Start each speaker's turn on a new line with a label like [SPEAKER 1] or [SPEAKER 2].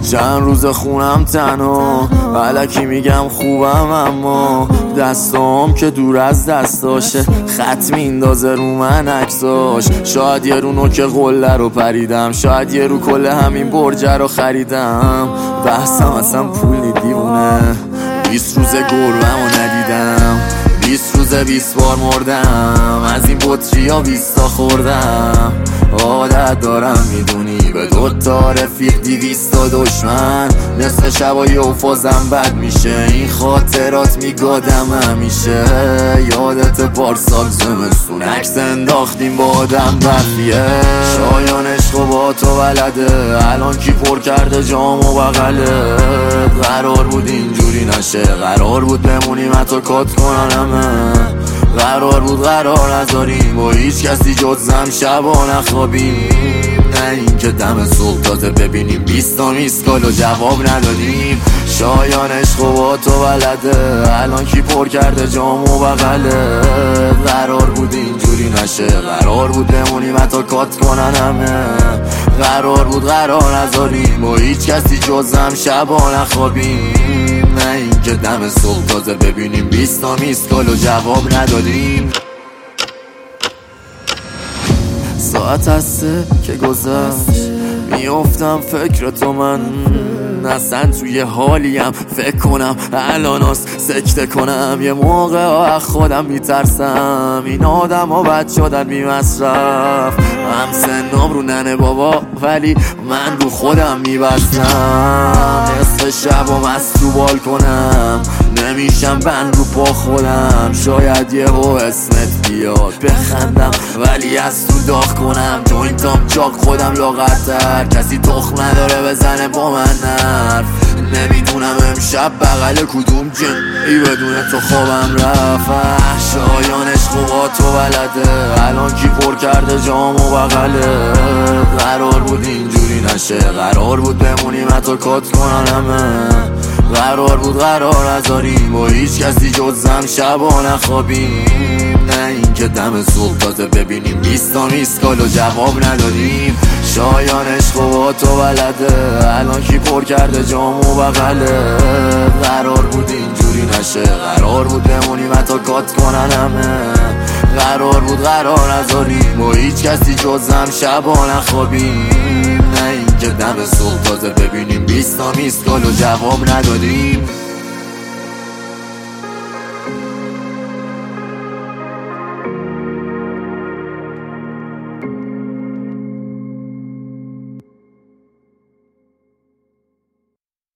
[SPEAKER 1] چند روز خونم تنها، الکی میگم خوبم اما دستام که دور از دستاشه، خط میندازه رو من عکساش. شاید یه رو نوک قله رو پریدم، شاید یه رو کل همین برجه رو خریدم. بحثم اصلا پولی دیوونه، 20 روز گربه‌مو ندیدم، 20 روز 20 بار مردم، از این بطری ها 20 تا خوردم. عادت دارم میدونی به 2 تا رفیق 200 تا دشمن، نصف شبایی و فازم بد میشه، این خاطرات میگادم همیشه. یادت پارسال زمستون عکس انداختیم با آدم برفیه، شایان عشق و با تو بلده، الان کی پر کرده جام و بغله. قرار بود اینجوری نشه، قرار بود بمونیم حتی کات کنن همه، قرار بود قرار نذاریم با هیچ کسی جزم شبا نخوابیم. نه این که دم صبح تازه ببینیم 20 تا میسکال و جواب ندادیم. شایان عشق و با تو بلده، الان کی پر کرده جام و بغله. قرار بود اینجوری نشه، قرار بود بمونیم حتی کات کنن همه، قرار بود قرار نذاریم با هیچ کسی جزم شبا نخوابیم. نه این که دم صبح تازه ببینیم 20 تا میسکال و جواب ندادیم. ساعت هسته که گذشت، میافتم فکر تو، من اصلا توی حالیم فکر کنم الاناست سکته کنم. یه موقع خودم میترسم این آدم ها بد شدن بی مصرف، هم سنم رو ننه بابا ولی من رو خودم میبستم. نصف شبم از تو بالکنم نمیشم بند رو پا خودم، شاید یه اسمت بیاد بخندم ولی از تو داغ کنم. جوینتام چاک خودم لاغرتر، کسی تخم نداره بزنه با من حرف. نمیدونم امشب بغل کدوم جنی بدون تو خوابم رفت. شایان عشق و با تو بلده، الان کی پر کرده جام و بغله. قرار بود اینجوری نشه، قرار بود بمونیم حتی کات کنن همه، قرار بود قرار نذاریم با هیچ کسی جزم شبا نخوابیم. نه این که دم صبح تازه ببینیم 20 تا میسکال و جواب ندادیم. شایان عشق و با تو بلده، الان کی پر کرده جام و بغله. قرار بود اینجوری نشه، قرار بود بمونیم حتی کات کنن همه، قرار بود قرار نذاریم با هیچ کسی جزم شبا نخوابیم. نه این که دم صبح تازه ببینیم 20 تا میسکال و جواب ندادیم.